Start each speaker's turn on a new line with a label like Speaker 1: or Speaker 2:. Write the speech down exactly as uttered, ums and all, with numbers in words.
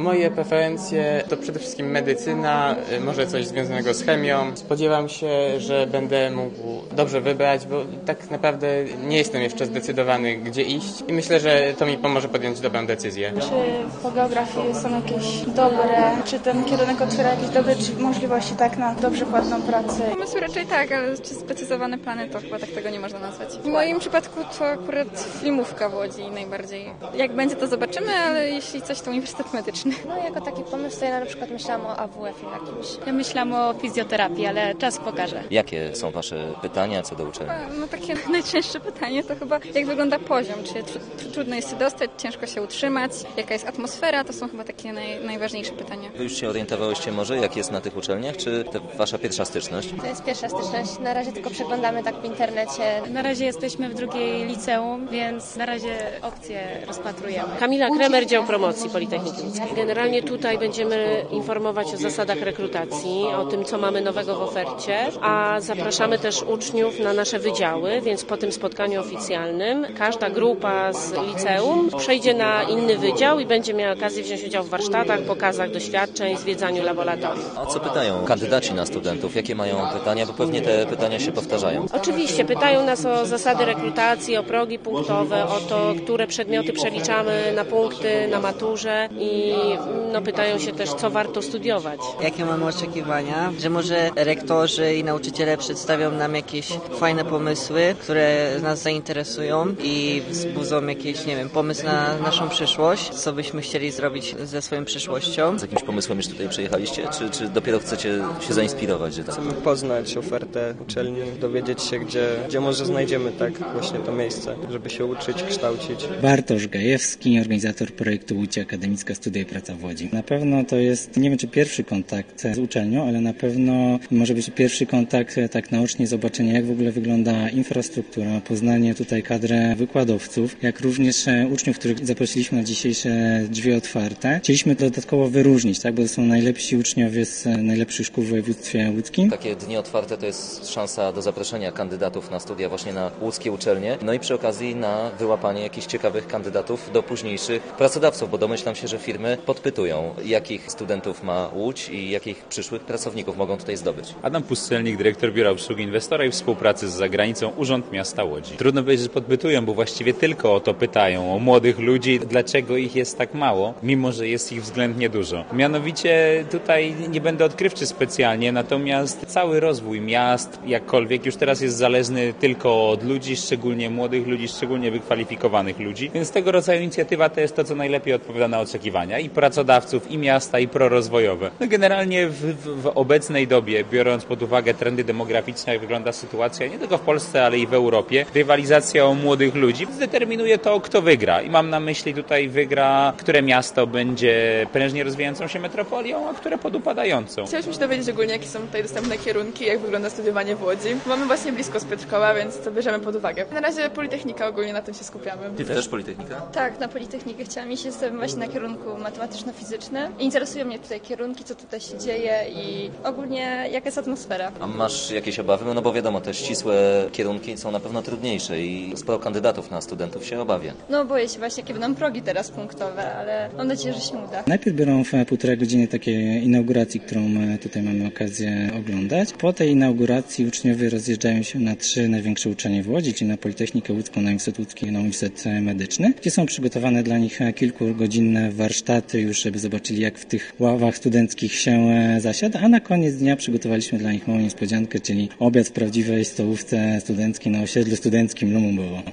Speaker 1: Moje preferencje to przede wszystkim medycyna, może coś związanego z chemią. Spodziewam się, że będę mógł dobrze wybrać, bo tak naprawdę nie jestem jeszcze zdecydowany, gdzie iść i myślę, że to mi pomoże podjąć dobrą decyzję.
Speaker 2: Czy po geografii są jakieś dobre, czy ten kierunek otwiera jakieś dobre możliwości tak na dobrze płatną pracę?
Speaker 3: Pomysły raczej tak, ale czy sprecyzowane plany to chyba tak tego nie można nazwać. W moim przypadku to akurat filmówka w Łodzi najbardziej. Jak będzie to zobaczymy, ale jeśli coś to Uniwersytet Medyczny.
Speaker 4: No jako taki pomysł to ja na przykład myślałam o A W F jakimś.
Speaker 5: Ja myślałam o fizjoterapii, ale czas pokaże.
Speaker 6: Jakie są Wasze pytania co do uczelni?
Speaker 3: No takie najczęstsze pytanie to chyba jak wygląda poziom, czy tr- trudno jest się dostać, ciężko się utrzymać, jaka jest atmosfera, to są chyba takie naj, najważniejsze pytania.
Speaker 6: Wy już się orientowałyście może, jak jest na tych uczelniach, czy to Wasza pierwsza styczność?
Speaker 4: To jest pierwsza styczność, na razie tylko przeglądamy tak w internecie.
Speaker 5: Na razie jesteśmy w drugiej liceum, więc na razie opcje rozpatrujemy.
Speaker 7: Kamila Kremer, Dział Promocji Politechniki Łódzkiej. Generalnie tutaj będziemy informować o zasadach rekrutacji, o tym, co mamy nowego w ofercie, a zapraszamy też uczniów na nasze wydziały, więc po tym spotkaniu oficjalnym każda grupa z liceum przejdzie na inny wydział i będzie miała okazję wziąć udział w warsztatach, pokazach doświadczeń, zwiedzaniu laboratorium.
Speaker 6: A co pytają kandydaci na studentów? Jakie mają pytania? Bo pewnie te pytania się powtarzają.
Speaker 7: Oczywiście pytają nas o zasady rekrutacji, o progi punktowe, o to, które przedmioty przeliczamy na punkty na maturze i no, pytają się też, co warto studiować.
Speaker 8: Jakie mamy oczekiwania? Że może rektorzy i nauczyciele przedstawią nam jakieś fajne pomysły, które nas zainteresują i wzbudzą jakiś, nie wiem, pomysł na naszą przyszłość, co byśmy chcieli zrobić ze swoją przyszłością.
Speaker 6: Z jakimś pomysłem już tutaj przyjechaliście, czy, czy dopiero chcecie się zainspirować? Że tak?
Speaker 9: Chcemy poznać ofertę uczelni, dowiedzieć się, gdzie, gdzie może znajdziemy tak właśnie to miejsce, żeby się uczyć, kształcić.
Speaker 10: Bartosz Gajewski, organizator projektu Łódź Akademicka Studia i Praca w Łodzi. Na pewno to jest, nie wiem czy pierwszy kontakt z uczelnią, ale na pewno może być pierwszy kontakt tak naocznie, zobaczenie jak w ogóle wygląda infrastruktura, poznanie tutaj kadry wykładowców, jak również uczniów, których zaprosiliśmy na dzisiejsze drzwi otwarte. Chcieliśmy dodatkowo wyróżnić, tak, bo to są najlepsi uczniowie z najlepszych szkół w województwie łódzkim.
Speaker 6: Takie dni otwarte to jest szansa do zaproszenia kandydatów na studia właśnie na łódzkie uczelnie, no i przy okazji na wyłapanie jakichś ciekawych kandydatów do późniejszych pracodawców, bo domyślam się, że firmy podpytują, jakich studentów ma Łódź i jakich przyszłych pracowników mogą tutaj zdobyć.
Speaker 11: Adam Pustelnik, dyrektor Biura Obsługi Inwestora i Współpracy z Zagranicą, Urząd Miasta Łodzi. Trudno powiedzieć, że podpytują, bo właściwie tylko o to pytają, o młodych ludzi, dlaczego ich jest tak mało, mimo że jest ich względnie dużo. Mianowicie tutaj nie będę odkrywczy specjalnie, natomiast cały rozwój miast, jakkolwiek, już teraz jest zależny tylko od ludzi, szczególnie młodych ludzi, szczególnie wykwalifikowanych ludzi, więc tego rodzaju inicjatywa to jest to, co najlepiej odpowiada na oczekiwania i pracodawców, i miasta, i prorozwojowe. No generalnie w, w, w obecnej dobie, biorąc pod uwagę trendy demograficzne, jak wygląda sytuacja nie tylko w Polsce, ale i w Europie, rywalizacja o młodych ludzi zdeterminuje to, kto wygra. I mam na myśli tutaj wygra, które miasto będzie prężnie rozwijającą się metropolią, a które podupadającą.
Speaker 2: Chcieliśmy się dowiedzieć ogólnie, jakie są tutaj dostępne kierunki, jak wygląda studiowanie w Łodzi. Mamy właśnie blisko z Piotrkowa, więc to bierzemy pod uwagę. Na razie Politechnika, ogólnie na tym się skupiamy.
Speaker 6: Ty też Politechnika?
Speaker 4: Tak, na Politechnikę chciałam iść, jestem właśnie na kierunku matematyczno-fizycznym. Interesują mnie tutaj kierunki, co tutaj się dzieje i ogólnie jaka jest atmosfera.
Speaker 6: A masz jakieś obawy? No bo wiadomo, te ścisłe kierunki są na pewno trudniejsze i sporo kandydatów na studentów się obawia.
Speaker 4: No boję się właśnie, jakie będą progi teraz punktowe, ale mam nadzieję, że się uda.
Speaker 10: Najpierw biorą w półtorej godziny takiej inauguracji, którą tutaj mamy okazję oglądać. Po tej inauguracji uczniowie rozjeżdżają się na trzy największe uczelnie w Łodzi, czyli na Politechnikę Łódzką, na Uniwersytet Łódzki i na Uniwersytet Medyczny, gdzie są przygotowane dla nich kilkugodzinne warsztaty, już żeby zobaczyli, jak w tych ławach studenckich się zasiada, a na koniec dnia przygotowaliśmy dla nich małą niespodziankę, czyli obiad w prawdziwej stołówce studenckiej na osiedlu studenckim Lumumbowo.